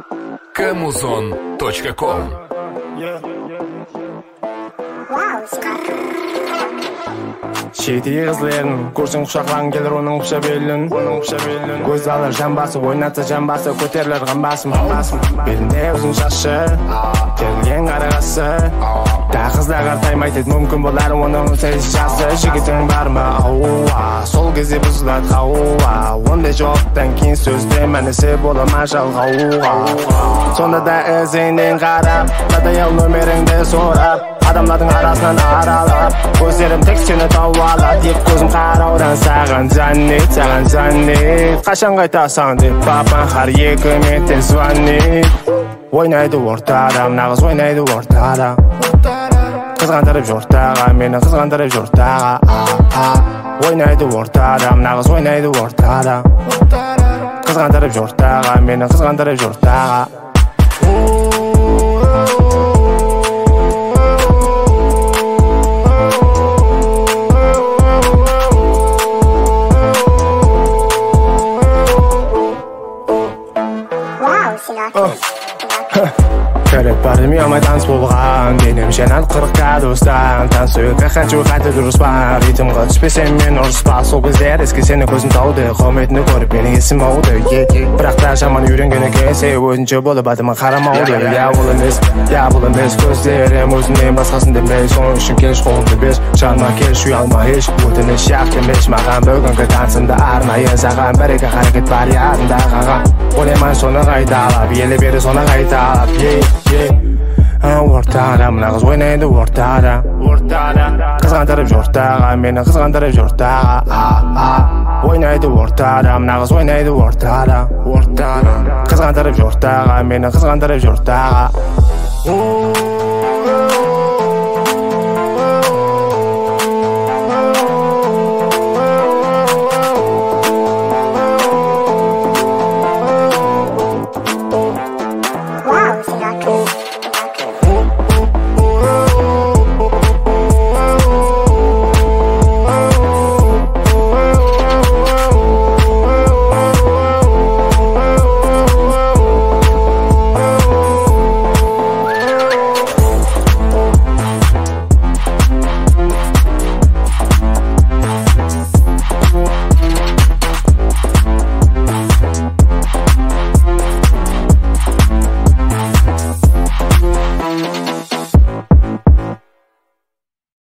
Kamuzon.com. Шети қызлерін көрсең құшақлан келер оның құша белін көз алар жамбасы ойнатса жамбасы көтерілер қамбасым белінде ұзын шашы терілген қарағасы да қызда қартаймайды мүмкін болар оның сәйіз жасы жігітің бар ма ауа сол кезде бұзылады қауа ондай жауаптан кейін сөзде мәнісі бола ма жалғауға сонда да ізіңнен қарап тадаял нөмеріңді сорап адамдардың арасынан аралап көздерім тек сені тауып алады деп көзім қараудан саған заннет қашан қайтасың деп папа har 2 минуттен звонит ойнайды ортада нағыз ойнайды ортада қызғандырып жортаға мені қызғандырып жортаға ойнайды ортада нағыз ойнайды ортада қызғандырып жортаға мені қызғандырып жортаға Көріп бардым ұялмай таныс болған денем жанады 40 градустан танцуюка хочу қайта дұрыс па ритмға түспесем мен ұрыспа сол кездер еске сені көзім тауды қауметіні көріп менің есім ауды бірақ та жаман үйренгені келсе өзінше болып адыма қарамауды бұл емес көздерім өзінен басқасын демей соның үшін келіш қолымды бес жаныма келіш ұялма еш өтініш демеш маған бүгінгі таңсымда арнайы саған бір-екі қарекет бар ядында қаған ойлаймай соны қайталап елі бері соны қайталап ортада нағыз ойнайды ортада қызғандырып жортаға мені қызғандырып жортаға ойнайды ортада нағыз ойнайды ортада қызғандырып жортаға мені қызғандырып жортаға